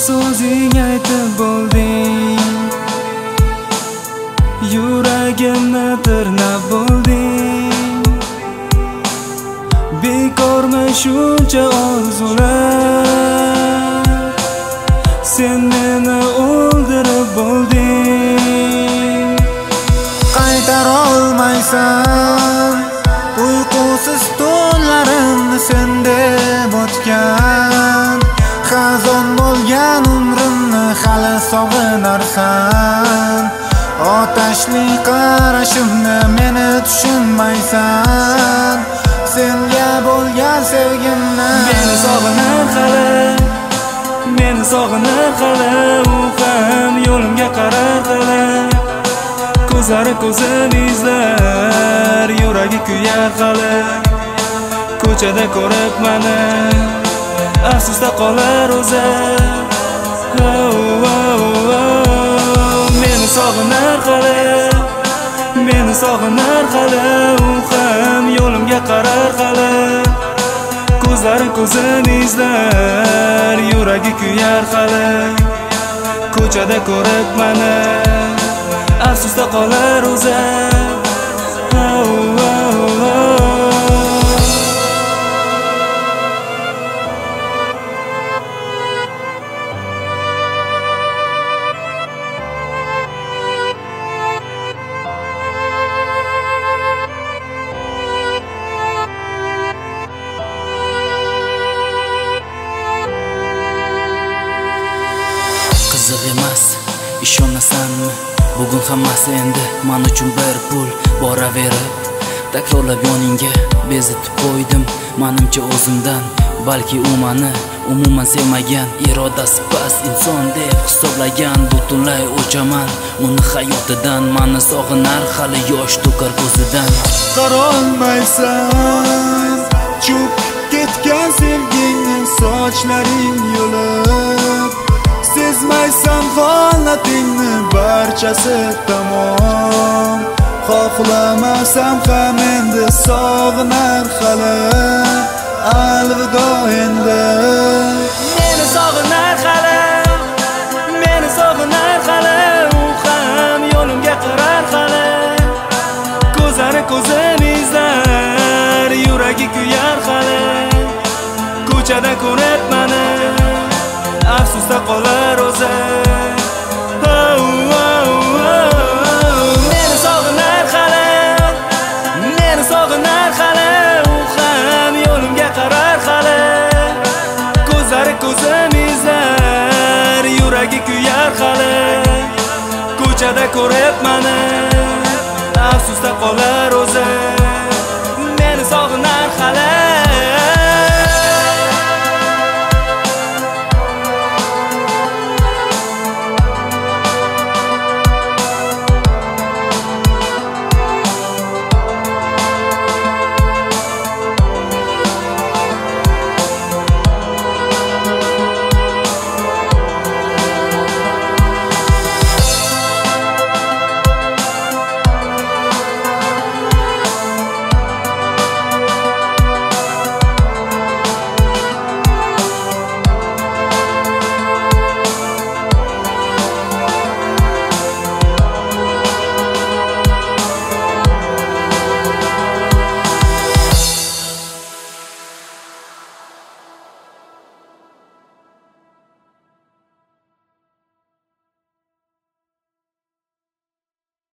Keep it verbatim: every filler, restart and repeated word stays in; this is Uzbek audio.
So'z o'zing aytib bo'lding, yuragimni tirnab bo'lding. Bekormi shuncha orzular, sen meni o'ldirib bo'lding. Qaytara olmaysan uyqusiz tunlarimni sen deb o'tgan. Xazon bo'lgan umrimni hali sog'inarsan. Otashli qarashimni meni tushunmaysan. Senga bo'lgan sevgimni Meni sog'inar hali, meni sog'inar hali. U ham yo'limga qarar hali. Ko'zlari ko'zim izlar, yuragi kuyar hali. Ko'chada ko'rib mani, afsusda qolar o'zi. Oh, oh, oh. Meni sog'inar hali, meni sog'inar hali. U ham yo'limga qarar hali. Ko'zlari ko'zim izlar, yuragi kuyar hali. Ko'chada ko'rib mani, afsusda qolar o'zi. Oh, oh, oh. Qiziq emas, ishonasanmi? Bugun hammasi endi men uchun bir pul boraverib, takrorlab yoningga bezitib qo'ydim. Menimcha o'zimdan, balki u meni umuman sevmagan, irodasi past inson deb hisoblagan. Butunlay o'chaman uni hayotidan, meni sog'inar hali yosh to'kar ko'zidan. Qarolmaysan cho'kib ketgan sevgingni sochlaring yo'lib. Sezmaysan hollatingni barchasi tamom. Xohlamasam ham endi sog'inar hali. Alvido endi. Meni sog'inar hali, meni sog'inar hali. U ham yo'limga qarar hali. Ko'zlari ko'zim izlar, yuragi kuyar hali. Ko'chada ko'rib mani, afsusda qolar o'zi. Oh, oh, oh. Meni sog'inar hali, meni sog'inar hali. U ham yo'limga qarar hali. Ko'zlari ko'zim izlar, yuragi kuyar hali. Ko'chada ko'rib mani, afsusda qolar o'zi.